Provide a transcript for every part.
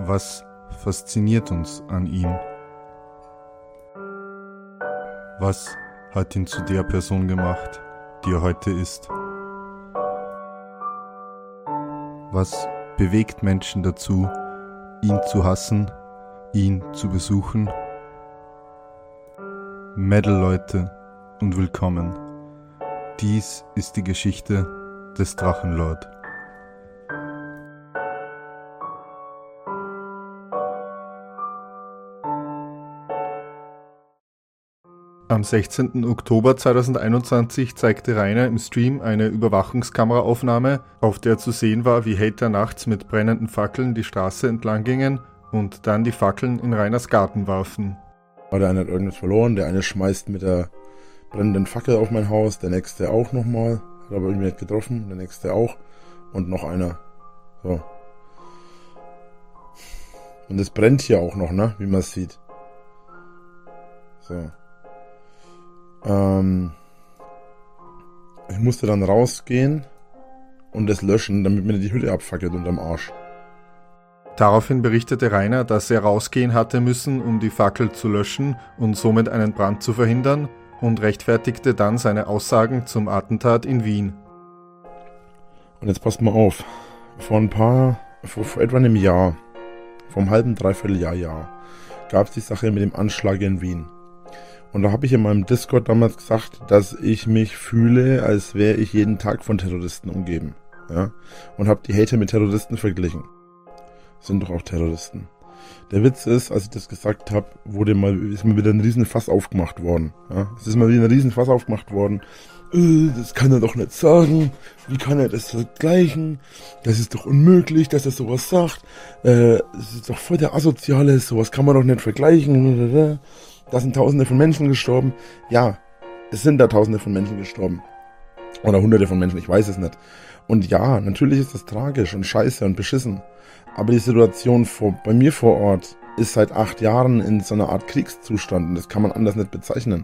Was fasziniert uns an ihm? Was hat ihn zu der Person gemacht, die er heute ist? Was bewegt Menschen dazu, ihn zu hassen, ihn zu besuchen? Metal-Leute und willkommen. Dies ist die Geschichte des Drachenlord. Am 16. Oktober 2021 zeigte Rainer im Stream eine Überwachungskameraaufnahme, auf der zu sehen war, wie Hater nachts mit brennenden Fackeln die Straße entlang gingen und dann die Fackeln in Rainers Garten warfen. Der eine hat irgendwas verloren, der eine schmeißt mit der brennenden Fackel auf mein Haus, der nächste auch nochmal, hat aber irgendwie nicht getroffen, der nächste auch und noch einer. So. Und es brennt hier auch noch, ne, wie man es sieht. So. Ich musste dann rausgehen und es löschen, damit mir die Hütte abfackelt unterm Arsch. Daraufhin berichtete Rainer, dass er rausgehen hatte müssen, um die Fackel zu löschen und somit einen Brand zu verhindern, und rechtfertigte dann seine Aussagen zum Attentat in Wien. Und jetzt passt mal auf, vor etwa einem Jahr, vor einem halben, dreiviertel Jahr, gab es die Sache mit dem Anschlag in Wien. Und da habe ich in meinem Discord damals gesagt, dass ich mich fühle, als wäre ich jeden Tag von Terroristen umgeben. Ja? Und habe die Hater mit Terroristen verglichen. Sind doch auch Terroristen. Der Witz ist, als ich das gesagt habe, ist mir wieder ein Riesenfass aufgemacht worden. Ja? Es ist mal wieder ein Riesenfass aufgemacht worden. Das kann er doch nicht sagen. Wie kann er das vergleichen? Das ist doch unmöglich, dass er sowas sagt. Es ist doch voll der Asoziale. Sowas kann man doch nicht vergleichen. Da sind Tausende von Menschen gestorben. Ja, es sind da Tausende von Menschen gestorben. Oder Hunderte von Menschen, ich weiß es nicht. Und ja, natürlich ist das tragisch und scheiße und beschissen. Aber die Situation bei mir vor Ort ist seit 8 Jahren in so einer Art Kriegszustand. Und das kann man anders nicht bezeichnen.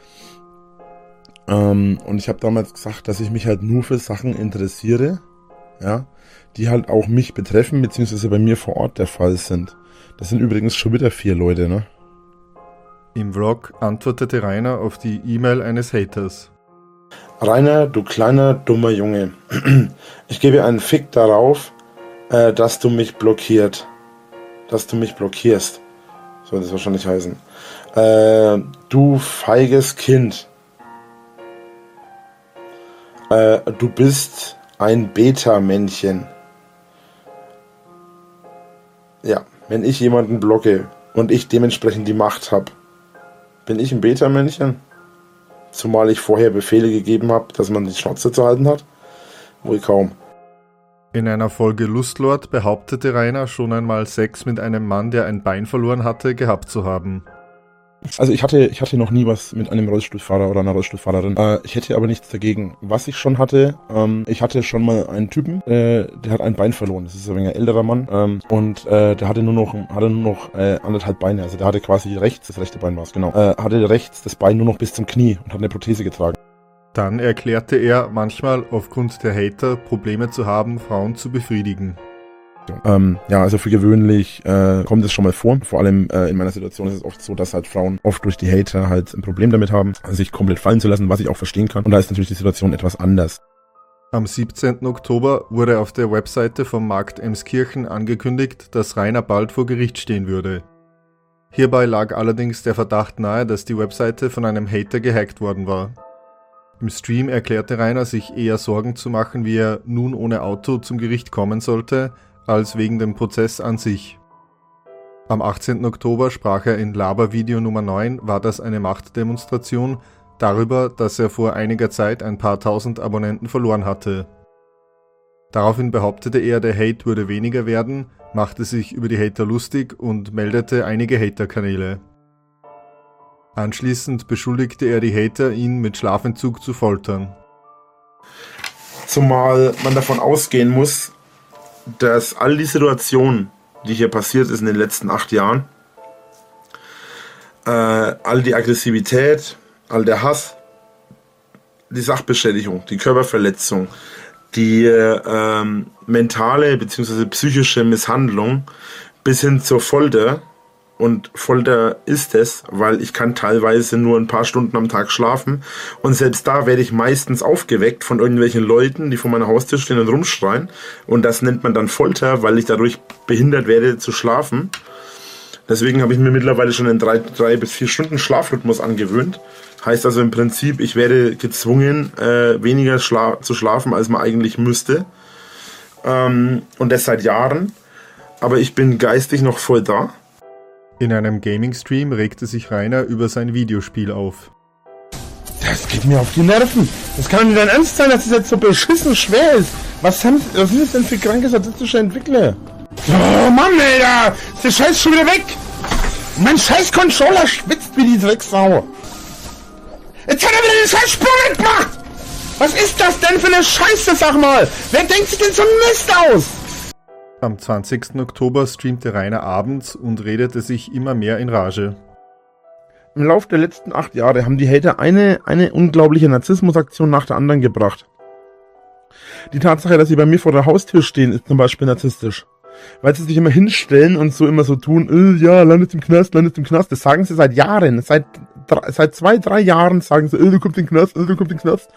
Und ich habe damals gesagt, dass ich mich halt nur für Sachen interessiere, ja, die halt auch mich betreffen, beziehungsweise bei mir vor Ort der Fall sind. Das sind übrigens schon wieder 4 Leute, ne? Im Vlog antwortete Rainer auf die E-Mail eines Haters. Rainer, du kleiner, dummer Junge. Ich gebe einen Fick darauf, dass du mich blockierst. Soll das wahrscheinlich heißen. Du feiges Kind. Du bist ein Beta-Männchen. Ja, wenn ich jemanden blocke und ich dementsprechend die Macht habe, bin ich ein Beta-Männchen? Zumal ich vorher Befehle gegeben habe, dass man die Schnauze zu halten hat? Wohl kaum. In einer Folge Lustlord behauptete Rainer schon einmal Sex mit einem Mann, der ein Bein verloren hatte, gehabt zu haben. Also ich hatte noch nie was mit einem Rollstuhlfahrer oder einer Rollstuhlfahrerin. Ich hätte aber nichts dagegen. Was ich schon hatte, ich hatte schon mal einen Typen, der hat ein Bein verloren. Das ist ein wenig älterer Mann. Und der hatte nur noch 1,5 Beine. Also der hatte quasi rechts, das rechte Bein war es, genau. Hatte rechts das Bein nur noch bis zum Knie und hat eine Prothese getragen. Dann erklärte er, manchmal aufgrund der Hater Probleme zu haben, Frauen zu befriedigen. Ja, also für gewöhnlich kommt es schon mal vor. Vor allem in meiner Situation ist es oft so, dass halt Frauen oft durch die Hater halt ein Problem damit haben, sich komplett fallen zu lassen, was ich auch verstehen kann. Und da ist natürlich die Situation etwas anders. Am 17. Oktober wurde auf der Webseite vom Markt Emskirchen angekündigt, dass Rainer bald vor Gericht stehen würde. Hierbei lag allerdings der Verdacht nahe, dass die Webseite von einem Hater gehackt worden war. Im Stream erklärte Rainer, sich eher Sorgen zu machen, wie er nun ohne Auto zum Gericht kommen sollte, als wegen dem Prozess an sich. Am 18. Oktober sprach er in Labervideo Nummer 9, war das eine Machtdemonstration, darüber, dass er vor einiger Zeit ein paar tausend Abonnenten verloren hatte. Daraufhin behauptete er, der Hate würde weniger werden, machte sich über die Hater lustig und meldete einige Hater-Kanäle. Anschließend beschuldigte er die Hater, ihn mit Schlafentzug zu foltern. Zumal man davon ausgehen muss, dass all die Situationen, die hier passiert ist in den letzten 8 Jahren, all die Aggressivität, all der Hass, die Sachbeschädigung, die Körperverletzung, die mentale bzw. psychische Misshandlung bis hin zur Folter. Und Folter ist es, weil ich kann teilweise nur ein paar Stunden am Tag schlafen. Und selbst da werde ich meistens aufgeweckt von irgendwelchen Leuten, die vor meiner Haustür stehen und rumschreien. Und das nennt man dann Folter, weil ich dadurch behindert werde zu schlafen. Deswegen habe ich mir mittlerweile schon einen 3 bis 4 Stunden Schlafrhythmus angewöhnt. Heißt also im Prinzip, ich werde gezwungen, weniger zu schlafen, als man eigentlich müsste. Und das seit Jahren. Aber ich bin geistig noch voll da. In einem Gaming-Stream regte sich Rainer über sein Videospiel auf. Das geht mir auf die Nerven. Das kann doch nicht dein Ernst sein, dass es jetzt so beschissen schwer ist. Was sind das denn für kranke statistische Entwickler? Oh Mann, Alter! Ist der Scheiß schon wieder weg? Mein scheiß Controller schwitzt wie die Drecksau. Jetzt hat er wieder den scheiß Sprung gemacht! Was ist das denn für eine Scheiße, sag mal? Wer denkt sich denn so einen Mist aus? Am 20. Oktober streamte Rainer abends und redete sich immer mehr in Rage. Im Laufe der letzten 8 Jahre haben die Hater eine unglaubliche Narzissmusaktion nach der anderen gebracht. Die Tatsache, dass sie bei mir vor der Haustür stehen, ist zum Beispiel narzisstisch. Weil sie sich immer hinstellen und so immer so tun, ja, landet im Knast. Das sagen sie seit Jahren. Seit 2-3 Jahren sagen sie, du kommst in den Knast, du kommst in den Knast.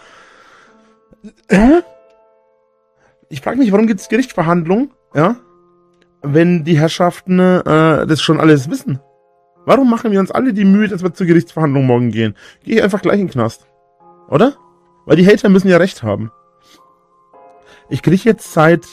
Ich frage mich, warum gibt es Gerichtsverhandlungen, ja, wenn die Herrschaften das schon alles wissen? Warum machen wir uns alle die Mühe, dass wir zur Gerichtsverhandlung morgen gehen? Geh ich einfach gleich in den Knast. Oder? Weil die Hater müssen ja recht haben. Ich kriege jetzt seit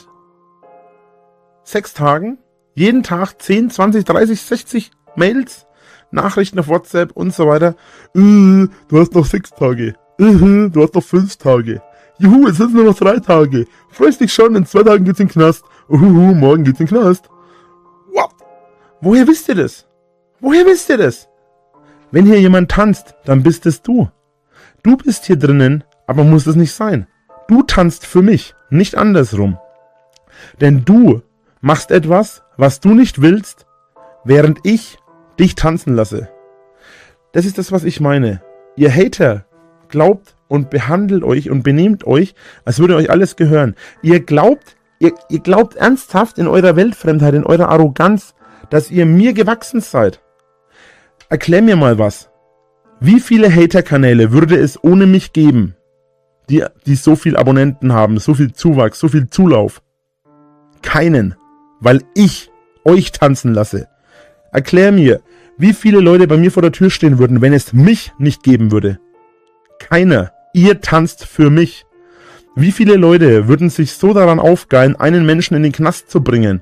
6 Tagen, jeden Tag 10, 20, 30, 60 Mails, Nachrichten auf WhatsApp und so weiter. Du hast noch 6 Tage. Du hast noch 5 Tage. Juhu, es sind nur noch 3 Tage. Freust dich schon, in 2 Tagen geht's in den Knast. Morgen geht's in den Knast. What? Woher wisst ihr das? Woher wisst ihr das? Wenn hier jemand tanzt, dann bist es du. Du bist hier drinnen, aber muss es nicht sein. Du tanzt für mich, nicht andersrum. Denn du machst etwas, was du nicht willst, während ich dich tanzen lasse. Das ist das, was ich meine. Ihr Hater glaubt und behandelt euch und benehmt euch, als würde euch alles gehören. Ihr glaubt ernsthaft in eurer Weltfremdheit, in eurer Arroganz, dass ihr mir gewachsen seid. Erklär mir mal was. Wie viele Hater-Kanäle würde es ohne mich geben, die so viel Abonnenten haben, so viel Zuwachs, so viel Zulauf? Keinen. Weil ich euch tanzen lasse. Erklär mir, wie viele Leute bei mir vor der Tür stehen würden, wenn es mich nicht geben würde. Keiner. Ihr tanzt für mich. Wie viele Leute würden sich so daran aufgeilen, einen Menschen in den Knast zu bringen?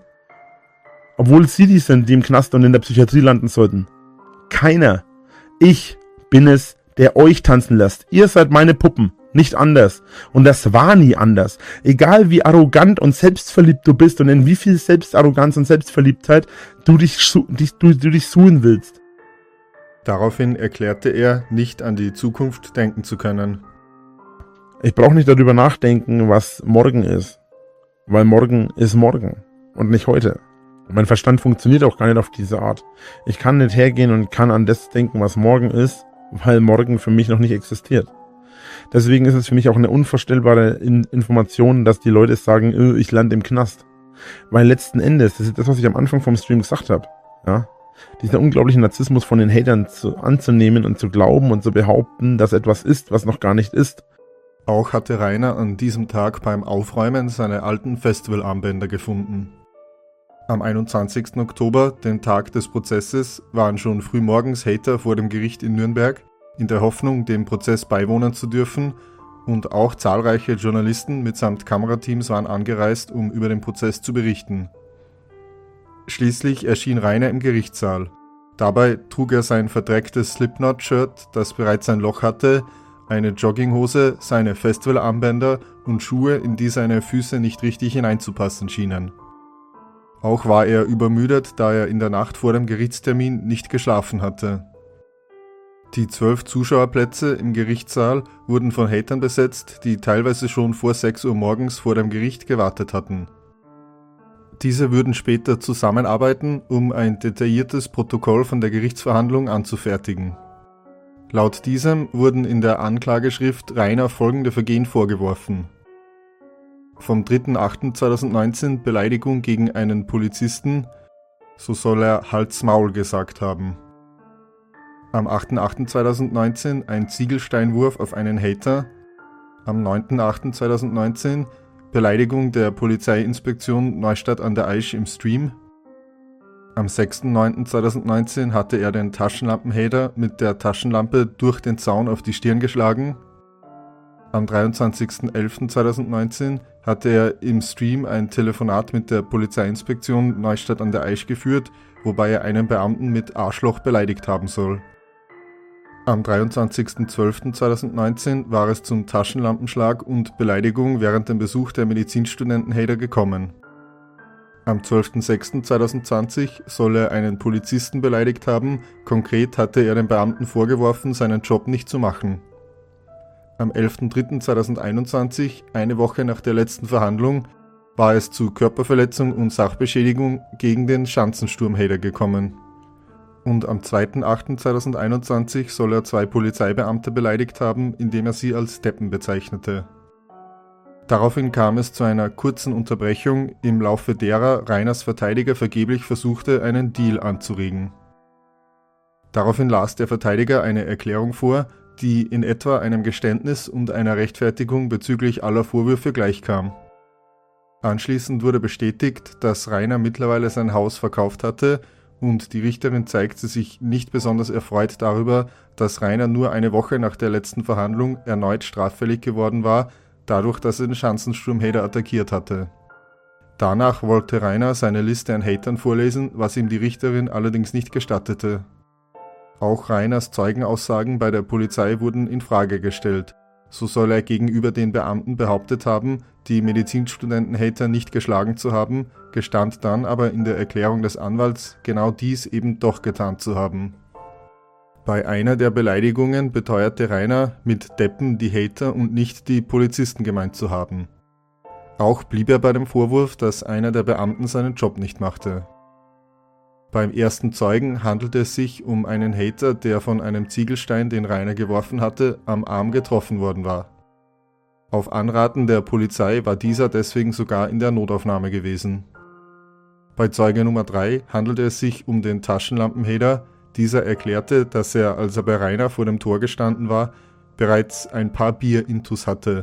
Obwohl sie die sind, die im Knast und in der Psychiatrie landen sollten. Keiner. Ich bin es, der euch tanzen lässt. Ihr seid meine Puppen. Nicht anders. Und das war nie anders. Egal wie arrogant und selbstverliebt du bist und in wie viel Selbstarroganz und Selbstverliebtheit du dich suchen willst. Daraufhin erklärte er, nicht an die Zukunft denken zu können. Ich brauche nicht darüber nachdenken, was morgen ist. Weil morgen ist morgen und nicht heute. Mein Verstand funktioniert auch gar nicht auf diese Art. Ich kann nicht hergehen und kann an das denken, was morgen ist, weil morgen für mich noch nicht existiert. Deswegen ist es für mich auch eine unvorstellbare Information, dass die Leute sagen, ich lande im Knast. Weil letzten Endes, das ist das, was ich am Anfang vom Stream gesagt habe, ja, dieser unglaubliche Narzissmus von den Hatern anzunehmen und zu glauben und zu behaupten, dass etwas ist, was noch gar nicht ist. Auch hatte Rainer an diesem Tag beim Aufräumen seine alten Festivalarmbänder gefunden. Am 21. Oktober, den Tag des Prozesses, waren schon frühmorgens Hater vor dem Gericht in Nürnberg, in der Hoffnung, dem Prozess beiwohnen zu dürfen, und auch zahlreiche Journalisten mitsamt Kamerateams waren angereist, um über den Prozess zu berichten. Schließlich erschien Rainer im Gerichtssaal. Dabei trug er sein verdrecktes Slipknot-Shirt, das bereits ein Loch hatte, eine Jogginghose, seine Festivalarmbänder und Schuhe, in die seine Füße nicht richtig hineinzupassen schienen. Auch war er übermüdet, da er in der Nacht vor dem Gerichtstermin nicht geschlafen hatte. Die 12 Zuschauerplätze im Gerichtssaal wurden von Hatern besetzt, die teilweise schon vor 6 Uhr morgens vor dem Gericht gewartet hatten. Diese würden später zusammenarbeiten, um ein detailliertes Protokoll von der Gerichtsverhandlung anzufertigen. Laut diesem wurden in der Anklageschrift Rainer folgende Vergehen vorgeworfen: Vom 3.8.2019 Beleidigung gegen einen Polizisten, So soll er Halt's Maul gesagt haben. Am 8.8.2019 ein Ziegelsteinwurf auf einen Hater. Am 9.8.2019 Beleidigung der Polizeiinspektion Neustadt an der Aisch im Stream. Am 6.9.2019 hatte er den Taschenlampenhater mit der Taschenlampe durch den Zaun auf die Stirn geschlagen. Am 23.11.2019 hatte er im Stream ein Telefonat mit der Polizeiinspektion Neustadt an der Aisch geführt, wobei er einen Beamten mit Arschloch beleidigt haben soll. Am 23.12.2019 war es zum Taschenlampenschlag und Beleidigung während dem Besuch der Medizinstudenten-Hater gekommen. Am 12.06.2020 soll er einen Polizisten beleidigt haben, konkret hatte er dem Beamten vorgeworfen, seinen Job nicht zu machen. Am 11.03.2021, eine Woche nach der letzten Verhandlung, war es zu Körperverletzung und Sachbeschädigung gegen den Schanzensturm-Hater gekommen. Und am 2.08.2021 soll er 2 Polizeibeamte beleidigt haben, indem er sie als Deppen bezeichnete. Daraufhin kam es zu einer kurzen Unterbrechung, im Laufe derer Rainers Verteidiger vergeblich versuchte, einen Deal anzuregen. Daraufhin las der Verteidiger eine Erklärung vor, die in etwa einem Geständnis und einer Rechtfertigung bezüglich aller Vorwürfe gleichkam. Anschließend wurde bestätigt, dass Rainer mittlerweile sein Haus verkauft hatte und die Richterin zeigte sich nicht besonders erfreut darüber, dass Rainer nur eine Woche nach der letzten Verhandlung erneut straffällig geworden war, dadurch, dass er den Schanzensturm-Hater attackiert hatte. Danach wollte Rainer seine Liste an Hatern vorlesen, was ihm die Richterin allerdings nicht gestattete. Auch Rainers Zeugenaussagen bei der Polizei wurden in Frage gestellt. So soll er gegenüber den Beamten behauptet haben, die Medizinstudenten-Hater nicht geschlagen zu haben, gestand dann aber in der Erklärung des Anwalts, genau dies eben doch getan zu haben. Bei einer der Beleidigungen beteuerte Rainer, mit Deppen die Hater und nicht die Polizisten gemeint zu haben. Auch blieb er bei dem Vorwurf, dass einer der Beamten seinen Job nicht machte. Beim ersten Zeugen handelte es sich um einen Hater, der von einem Ziegelstein, den Rainer geworfen hatte, am Arm getroffen worden war. Auf Anraten der Polizei war dieser deswegen sogar in der Notaufnahme gewesen. Bei Zeuge Nummer 3 handelte es sich um den Taschenlampenhater. Dieser erklärte, dass er, als er bei Rainer vor dem Tor gestanden war, bereits ein paar Bier intus hatte.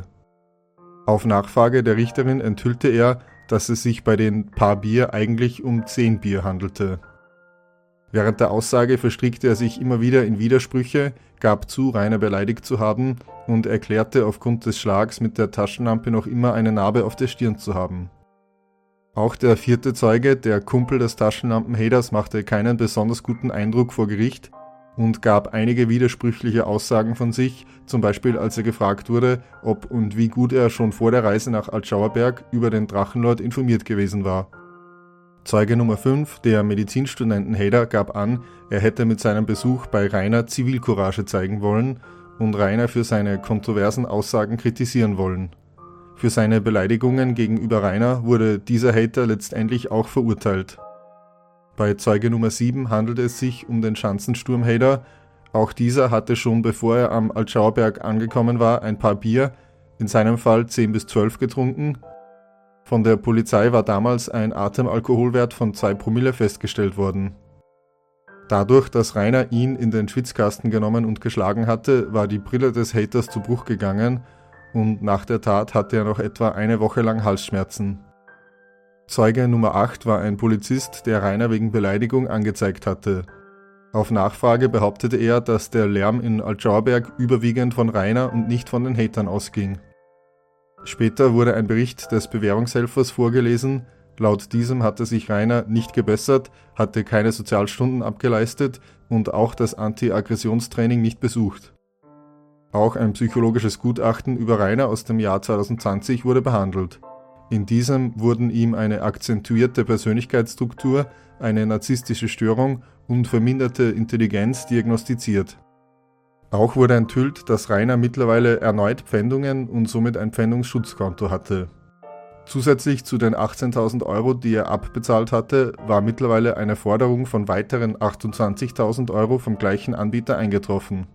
Auf Nachfrage der Richterin enthüllte er, dass es sich bei den paar Bier eigentlich um 10 Bier handelte. Während der Aussage verstrickte er sich immer wieder in Widersprüche, gab zu, Rainer beleidigt zu haben und erklärte aufgrund des Schlags mit der Taschenlampe noch immer eine Narbe auf der Stirn zu haben. Auch der 4. Zeuge, der Kumpel des Taschenlampenhaters, machte keinen besonders guten Eindruck vor Gericht und gab einige widersprüchliche Aussagen von sich, zum Beispiel als er gefragt wurde, ob und wie gut er schon vor der Reise nach Altschauerberg über den Drachenlord informiert gewesen war. Zeuge Nummer 5, der Medizinstudenten-Hater, gab an, er hätte mit seinem Besuch bei Rainer Zivilcourage zeigen wollen und Rainer für seine kontroversen Aussagen kritisieren wollen. Für seine Beleidigungen gegenüber Rainer wurde dieser Hater letztendlich auch verurteilt. Bei Zeuge Nummer 7 handelte es sich um den Schanzensturm-Hater. Auch dieser hatte schon bevor er am Altschauerberg angekommen war ein paar Bier, in seinem Fall 10 bis 12 getrunken. Von der Polizei war damals ein Atemalkoholwert von 2 Promille festgestellt worden. Dadurch, dass Rainer ihn in den Schwitzkasten genommen und geschlagen hatte, war die Brille des Haters zu Bruch gegangen und nach der Tat hatte er noch etwa eine Woche lang Halsschmerzen. Zeuge Nummer 8 war ein Polizist, der Rainer wegen Beleidigung angezeigt hatte. Auf Nachfrage behauptete er, dass der Lärm in Altschauerberg überwiegend von Rainer und nicht von den Hatern ausging. Später wurde ein Bericht des Bewährungshelfers vorgelesen. Laut diesem hatte sich Rainer nicht gebessert, hatte keine Sozialstunden abgeleistet und auch das Anti-Aggressionstraining nicht besucht. Auch ein psychologisches Gutachten über Rainer aus dem Jahr 2020 wurde behandelt. In diesem wurden ihm eine akzentuierte Persönlichkeitsstruktur, eine narzisstische Störung und verminderte Intelligenz diagnostiziert. Auch wurde enthüllt, dass Rainer mittlerweile erneut Pfändungen und somit ein Pfändungsschutzkonto hatte. Zusätzlich zu den 18.000 €, die er abbezahlt hatte, war mittlerweile eine Forderung von weiteren 28.000 € vom gleichen Anbieter eingetroffen.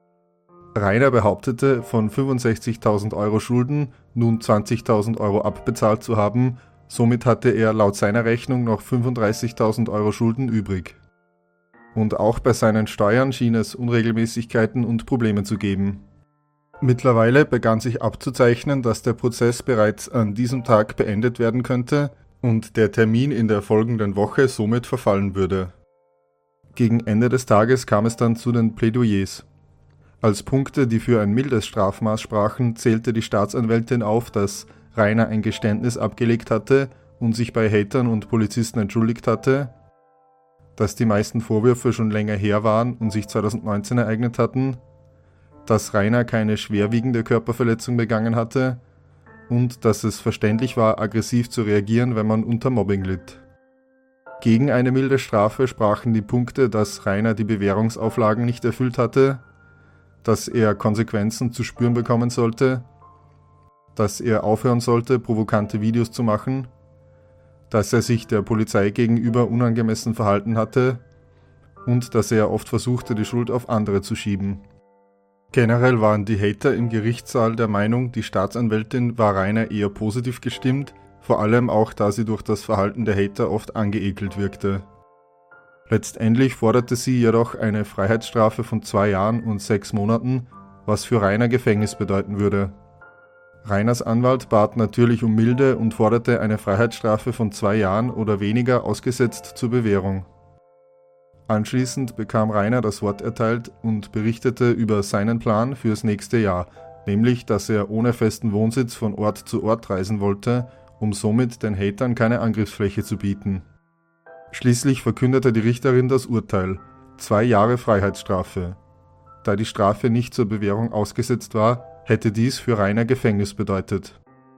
Rainer behauptete, von 65.000 € Schulden nun 20.000 € abbezahlt zu haben, Somit hatte er laut seiner Rechnung noch 35.000 Euro Schulden übrig. Und auch bei seinen Steuern schien es Unregelmäßigkeiten und Probleme zu geben. Mittlerweile begann sich abzuzeichnen, dass der Prozess bereits an diesem Tag beendet werden könnte und der Termin in der folgenden Woche somit verfallen würde. Gegen Ende des Tages kam es dann zu den Plädoyers. Als Punkte, die für ein mildes Strafmaß sprachen, zählte die Staatsanwältin auf, dass Rainer ein Geständnis abgelegt hatte und sich bei Hatern und Polizisten entschuldigt hatte, dass die meisten Vorwürfe schon länger her waren und sich 2019 ereignet hatten, dass Rainer keine schwerwiegende Körperverletzung begangen hatte und dass es verständlich war, aggressiv zu reagieren, wenn man unter Mobbing litt. Gegen eine milde Strafe sprachen die Punkte, dass Rainer die Bewährungsauflagen nicht erfüllt hatte, dass er Konsequenzen zu spüren bekommen sollte, dass er aufhören sollte, provokante Videos zu machen, dass er sich der Polizei gegenüber unangemessen verhalten hatte und dass er oft versuchte, die Schuld auf andere zu schieben. Generell waren die Hater im Gerichtssaal der Meinung, die Staatsanwältin war Rainer eher positiv gestimmt, vor allem auch, da sie durch das Verhalten der Hater oft angeekelt wirkte. Letztendlich forderte sie jedoch eine Freiheitsstrafe von 2 Jahren und 6 Monaten, was für Rainer Gefängnis bedeuten würde. Rainers Anwalt bat natürlich um Milde und forderte eine Freiheitsstrafe von 2 Jahren oder weniger ausgesetzt zur Bewährung. Anschließend bekam Rainer das Wort erteilt und berichtete über seinen Plan fürs nächste Jahr, nämlich, dass er ohne festen Wohnsitz von Ort zu Ort reisen wollte, um somit den Hatern keine Angriffsfläche zu bieten. Schließlich verkündete die Richterin das Urteil: 2 Jahre Freiheitsstrafe. Da die Strafe nicht zur Bewährung ausgesetzt war, hätte dies für Rainer Gefängnis bedeutet.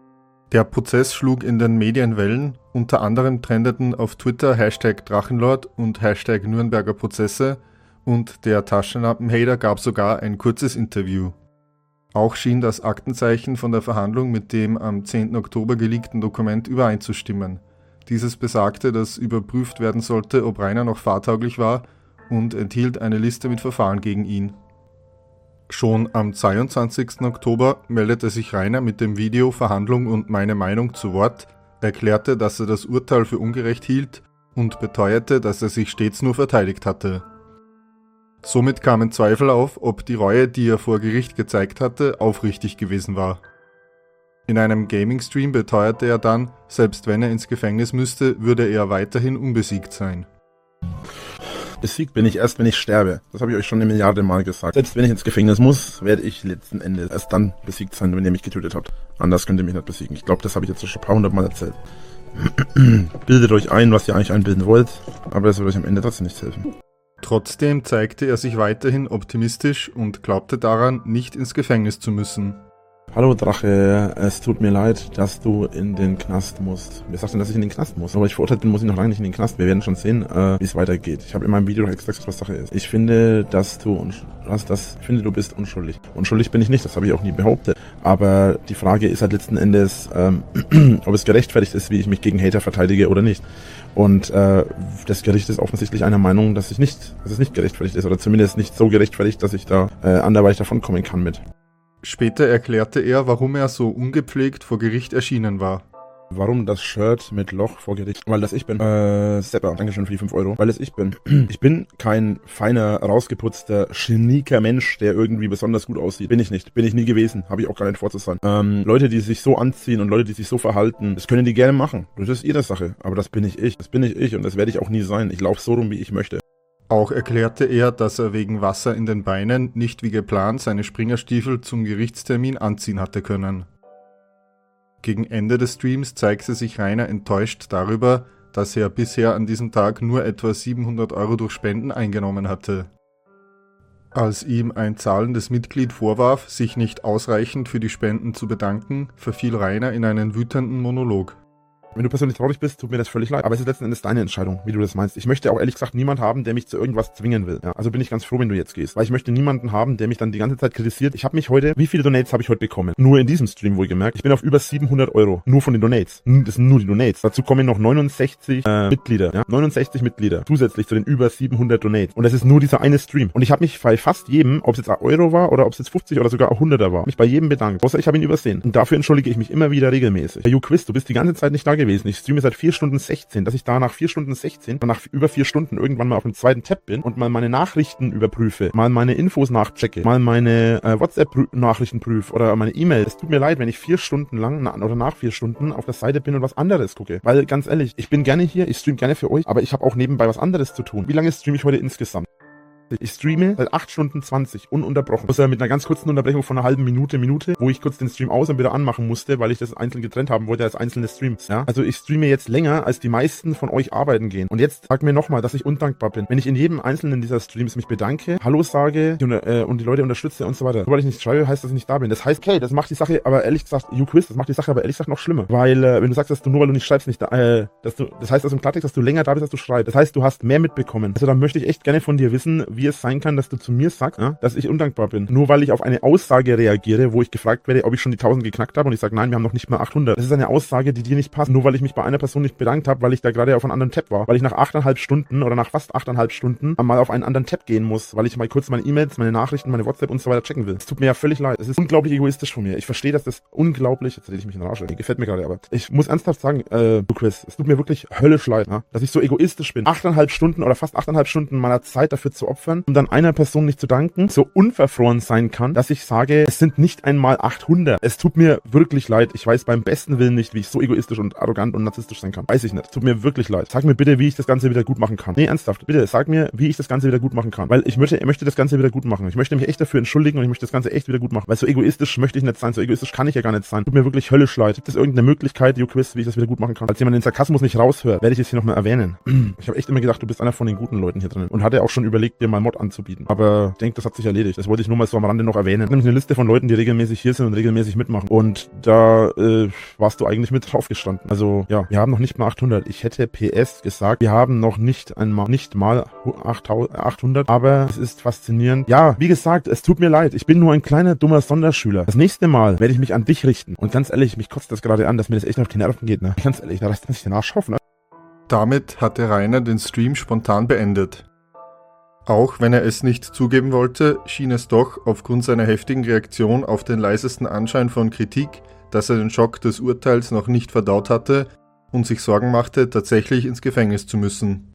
Der Prozess schlug in den Medien Wellen, unter anderem trendeten auf Twitter #Drachenlord und #Nürnberger Prozesse und der Taschenlampenhater gab sogar ein kurzes Interview. Auch schien das Aktenzeichen von der Verhandlung mit dem am 10. Oktober geleakten Dokument übereinzustimmen. Dieses besagte, dass überprüft werden sollte, ob Rainer noch fahrtauglich war und enthielt eine Liste mit Verfahren gegen ihn. Schon am 22. Oktober meldete sich Rainer mit dem Video Verhandlung und meine Meinung zu Wort, erklärte, dass er das Urteil für ungerecht hielt und beteuerte, dass er sich stets nur verteidigt hatte. Somit kamen Zweifel auf, ob die Reue, die er vor Gericht gezeigt hatte, aufrichtig gewesen war. In einem Gaming-Stream beteuerte er dann, selbst wenn er ins Gefängnis müsste, würde er weiterhin unbesiegt sein. Besiegt bin ich erst, wenn ich sterbe. Das habe ich euch schon eine Milliarde Mal gesagt. Selbst wenn ich ins Gefängnis muss, werde ich letzten Endes erst dann besiegt sein, wenn ihr mich getötet habt. Anders könnt ihr mich nicht besiegen. Ich glaube, das habe ich jetzt schon ein paar hundert Mal erzählt. Bildet euch ein, was ihr eigentlich einbilden wollt, aber das wird euch am Ende trotzdem nichts helfen. Trotzdem zeigte er sich weiterhin optimistisch und glaubte daran, nicht ins Gefängnis zu müssen. Hallo Drache, es tut mir leid, dass du in den Knast musst. Wer sagt denn, dass ich in den Knast muss? Aber ich verurteilt bin, muss ich noch lange nicht in den Knast. Wir werden schon sehen, wie es weitergeht. Ich habe in meinem Video extra gesagt, was Sache ist. Ich finde, du bist unschuldig. Unschuldig bin ich nicht, das habe ich auch nie behauptet. Aber die Frage ist halt letzten Endes, ob es gerechtfertigt ist, wie ich mich gegen Hater verteidige oder nicht. Und das Gericht ist offensichtlich einer Meinung, dass es nicht gerechtfertigt ist. Oder zumindest nicht so gerechtfertigt, dass ich da anderweitig davonkommen kann mit. Später erklärte er, warum er so ungepflegt vor Gericht erschienen war. Warum das Shirt mit Loch vor Gericht? Weil das ich bin. Sepper, dankeschön für die 5 Euro. Weil es ich bin. Ich bin kein feiner, rausgeputzter, schnieker Mensch, der irgendwie besonders gut aussieht. Bin ich nicht. Bin ich nie gewesen. Habe ich auch gar nicht vor zu sein. Leute, die sich so anziehen und Leute, die sich so verhalten, das können die gerne machen. Das ist ihre Sache. Aber das bin nicht ich. Das bin nicht ich und das werde ich auch nie sein. Ich laufe so rum, wie ich möchte. Auch erklärte er, dass er wegen Wasser in den Beinen nicht wie geplant seine Springerstiefel zum Gerichtstermin anziehen hatte können. Gegen Ende des Streams zeigte sich Rainer enttäuscht darüber, dass er bisher an diesem Tag nur etwa 700 Euro durch Spenden eingenommen hatte. Als ihm ein zahlendes Mitglied vorwarf, sich nicht ausreichend für die Spenden zu bedanken, verfiel Rainer in einen wütenden Monolog. Wenn du persönlich traurig bist, tut mir das völlig leid. Aber es ist letzten Endes deine Entscheidung, wie du das meinst. Ich möchte auch ehrlich gesagt niemand haben, der mich zu irgendwas zwingen will. Ja, also bin ich ganz froh, wenn du jetzt gehst. Weil ich möchte niemanden haben, der mich dann die ganze Zeit kritisiert. Ich habe mich heute, wie viele Donates habe ich heute bekommen? Nur in diesem Stream wohlgemerkt. Ich bin auf über 700 Euro. Nur von den Donates. Das sind nur die Donates. Dazu kommen noch 69 Mitglieder. Ja? 69 Mitglieder. Zusätzlich zu den über 700 Donates. Und das ist nur dieser eine Stream. Und ich habe mich bei fast jedem, ob es jetzt ein Euro war oder ob es jetzt 50 oder sogar auch 100er war, mich bei jedem bedankt. Außer ich habe ihn übersehen. Und dafür entschuldige ich mich immer wieder regelmäßig. Herr Quiz, du bist die ganze Zeit nicht da gewesen. gewesen. Ich streame seit 4 Stunden 16, dass ich da nach 4 Stunden 16, nach über 4 Stunden irgendwann mal auf dem zweiten Tab bin und mal meine Nachrichten überprüfe, mal meine Infos nachchecke, mal meine WhatsApp-Nachrichten prüfe oder meine E-Mail. Es tut mir leid, wenn ich 4 Stunden lang oder nach 4 Stunden auf der Seite bin und was anderes gucke. Weil, ganz ehrlich, ich bin gerne hier, ich streame gerne für euch, aber ich habe auch nebenbei was anderes zu tun. Wie lange streame ich heute insgesamt? Ich streame seit 8 Stunden 20, ununterbrochen. Außer mit einer ganz kurzen Unterbrechung von einer halben Minute, wo ich kurz den Stream aus- und wieder anmachen musste, weil ich das einzeln getrennt haben wollte als einzelne Streams. Ja? Also ich streame jetzt länger, als die meisten von euch arbeiten gehen. Und jetzt sagt mir nochmal, dass ich undankbar bin. Wenn ich in jedem einzelnen dieser Streams mich bedanke, Hallo sage und die Leute unterstütze und so weiter. Nur weil ich nicht schreibe, heißt, dass ich nicht da bin. Das heißt, okay, das macht die Sache aber ehrlich gesagt, das macht die Sache aber ehrlich gesagt noch schlimmer. Weil, wenn du sagst, dass du nur weil du nicht schreibst, nicht da, das heißt, dass im Klartext, dass du länger da bist, als du schreibst. Das heißt, du hast mehr mitbekommen. Also dann möchte ich echt gerne von dir wissen, wie es sein kann, dass du zu mir sagst, ja, dass ich undankbar bin. Nur weil ich auf eine Aussage reagiere, wo ich gefragt werde, ob ich schon die 1000 geknackt habe und ich sage, nein, wir haben noch nicht mal 800. Das ist eine Aussage, die dir nicht passt. Nur weil ich mich bei einer Person nicht bedankt habe, weil ich da gerade auf einem anderen Tab war. Weil ich nach 8,5 Stunden oder nach fast 8,5 Stunden mal auf einen anderen Tab gehen muss, weil ich mal kurz meine E-Mails, meine Nachrichten, meine WhatsApp und so weiter checken will. Es tut mir ja völlig leid. Es ist unglaublich egoistisch von mir. Ich verstehe, dass das unglaublich, jetzt rede ich mich in den Arsch, gefällt mir gerade, aber ich muss ernsthaft sagen, du Chris, es tut mir wirklich höllisch leid, ja, dass ich so egoistisch bin. 8,5 Stunden oder fast 8,5 Stunden meiner Zeit dafür zu opfern, um dann einer Person nicht zu danken, so unverfroren sein kann, dass ich sage, es sind nicht einmal 800. Es tut mir wirklich leid. Ich weiß beim besten Willen nicht, wie ich so egoistisch und arrogant und narzisstisch sein kann. Weiß ich nicht. Es tut mir wirklich leid. Sag mir bitte, wie ich das Ganze wieder gut machen kann. Nee, ernsthaft. Bitte, sag mir, wie ich das Ganze wieder gut machen kann. Weil ich möchte das Ganze wieder gut machen. Ich möchte mich echt dafür entschuldigen und ich möchte das Ganze echt wieder gut machen. Weil so egoistisch möchte ich nicht sein. So egoistisch kann ich ja gar nicht sein. Tut mir wirklich höllisch leid. Gibt es irgendeine Möglichkeit, Quiz, wie ich das wieder gut machen kann? Als jemand den Sarkasmus nicht raushört, werde ich es hier nochmal erwähnen. Ich habe echt immer gedacht, du bist einer von den guten Leuten hier drin. Und hatte auch schon überlegt, dir mal Mod anzubieten. Aber ich denke, das hat sich erledigt. Das wollte ich nur mal so am Rande noch erwähnen. Ich habe nämlich eine Liste von Leuten, die regelmäßig hier sind und regelmäßig mitmachen. Und da warst du eigentlich mit drauf gestanden. Also ja, wir haben noch nicht mal 800. Ich hätte PS gesagt, wir haben noch nicht mal 800. Aber es ist faszinierend. Ja, wie gesagt, es tut mir leid. Ich bin nur ein kleiner, dummer Sonderschüler. Das nächste Mal werde ich mich an dich richten. Und ganz ehrlich, mich kotzt das gerade an, dass mir das echt auf die Nerven geht. Ne? Ganz ehrlich, da reißt man sich den Arsch auf. Ne? Damit hatte Rainer den Stream spontan beendet. Auch wenn er es nicht zugeben wollte, schien es doch aufgrund seiner heftigen Reaktion auf den leisesten Anschein von Kritik, dass er den Schock des Urteils noch nicht verdaut hatte und sich Sorgen machte, tatsächlich ins Gefängnis zu müssen.